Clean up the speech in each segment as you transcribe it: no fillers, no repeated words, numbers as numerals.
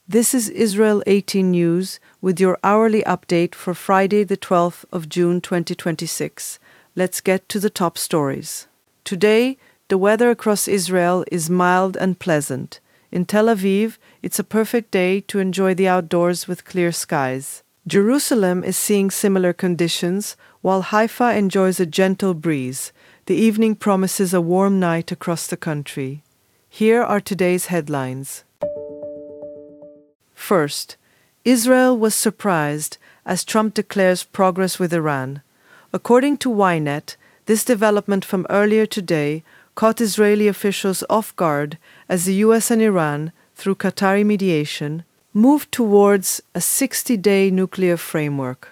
This is Israel 18 News with your hourly update for Friday, the 12th of June 2026. Let's get to the top stories. Today, the weather across Israel is mild and pleasant. In Tel Aviv, it's a perfect day to enjoy the outdoors with clear skies. Jerusalem is seeing similar conditions, while Haifa enjoys a gentle breeze. The evening promises a warm night across the country. Here are today's headlines. First, Israel was surprised as Trump declares progress with Iran. According to Ynet, this development from earlier today caught Israeli officials off guard as the US and Iran, through Qatari mediation, moved towards a 60-day nuclear framework.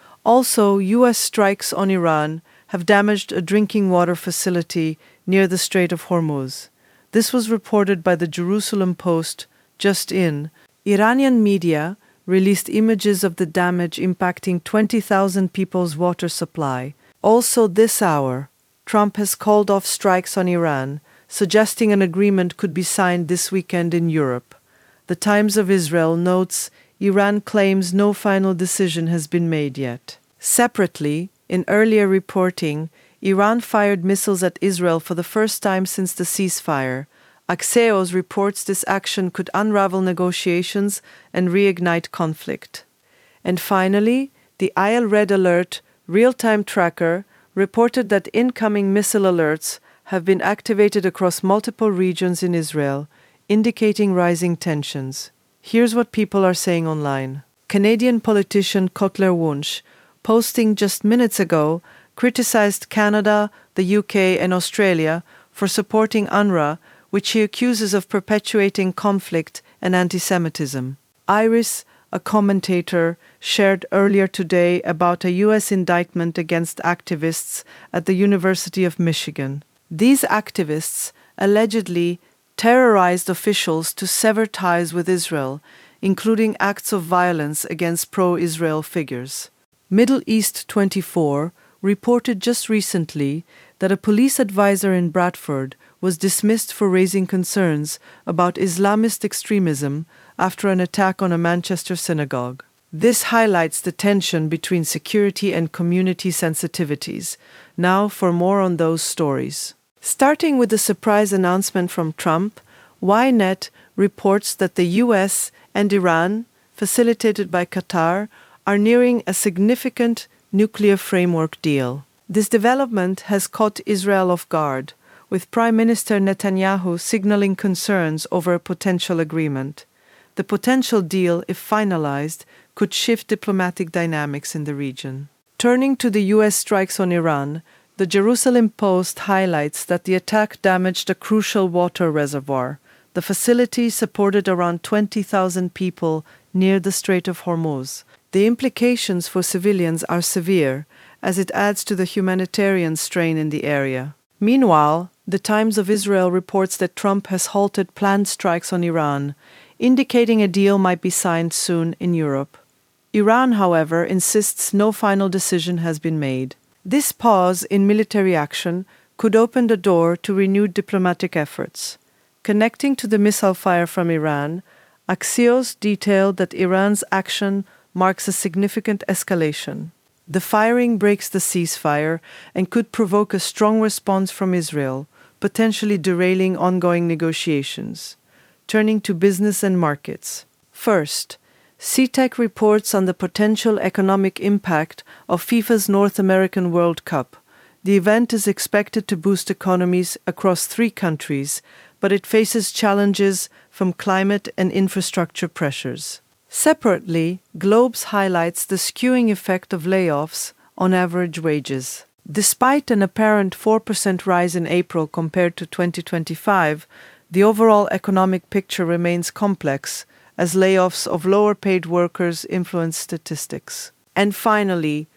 Also, US strikes on Iran have damaged a drinking water facility near the Strait of Hormuz. This was reported by the Jerusalem Post just in. Iranian media released images of the damage impacting 20,000 people's water supply. Also this hour, Trump has called off strikes on Iran, suggesting an agreement could be signed this weekend in Europe. The Times of Israel notes Iran claims no final decision has been made yet. Separately, in earlier reporting, Iran fired missiles at Israel for the first time since the ceasefire. Axios reports this action could unravel negotiations and reignite conflict. And finally, the IL Red Alert real-time tracker reported that incoming missile alerts have been activated across multiple regions in Israel, indicating rising tensions. Here's what people are saying online. Canadian politician Cutler Wunsch, posting just minutes ago, criticized Canada, the UK, and Australia for supporting UNRWA, which he accuses of perpetuating conflict and anti-Semitism. Iris, a commentator, shared earlier today about a U.S. indictment against activists at the University of Michigan. These activists allegedly terrorized officials to sever ties with Israel, including acts of violence against pro-Israel figures. Middle East 24 reported just recently that a police advisor in Bradford was dismissed for raising concerns about Islamist extremism after an attack on a Manchester synagogue. This highlights the tension between security and community sensitivities. Now for more on those stories. Starting with the surprise announcement from Trump, Ynet reports that the US and Iran, facilitated by Qatar, are nearing a significant nuclear framework deal. This development has caught Israel off guard, with Prime Minister Netanyahu signaling concerns over a potential agreement. The potential deal, if finalized, could shift diplomatic dynamics in the region. Turning to the U.S. strikes on Iran, the Jerusalem Post highlights that the attack damaged a crucial water reservoir. The facility supported around 20,000 people near the Strait of Hormuz. The implications for civilians are severe, as it adds to the humanitarian strain in the area. Meanwhile, the Times of Israel reports that Trump has halted planned strikes on Iran, indicating a deal might be signed soon in Europe. Iran, however, insists no final decision has been made. This pause in military action could open the door to renewed diplomatic efforts. Connecting to the missile fire from Iran, Axios detailed that Iran's action marks a significant escalation. The firing breaks the ceasefire and could provoke a strong response from Israel, potentially derailing ongoing negotiations. Turning to business and markets. First, CTEC reports on the potential economic impact of FIFA's North American World Cup. The event is expected to boost economies across 3 countries, but it faces challenges from climate and infrastructure pressures. Separately, Globes highlights the skewing effect of layoffs on average wages. Despite an apparent 4% rise in April compared to 2025, the overall economic picture remains complex as layoffs of lower-paid workers influence statistics. And finally,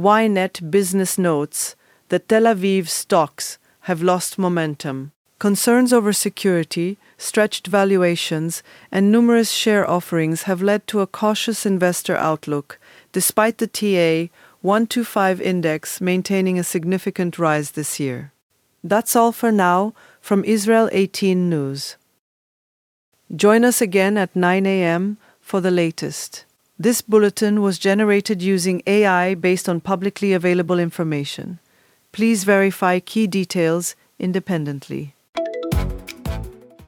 Ynet Business notes that Tel Aviv stocks have lost momentum. Concerns over security, stretched valuations, and numerous share offerings have led to a cautious investor outlook, despite the TA 125 index maintaining a significant rise this year. That's all for now from Israel 18 News. Join us again at 9 a.m. for the latest. This bulletin was generated using AI based on publicly available information. Please verify key details independently.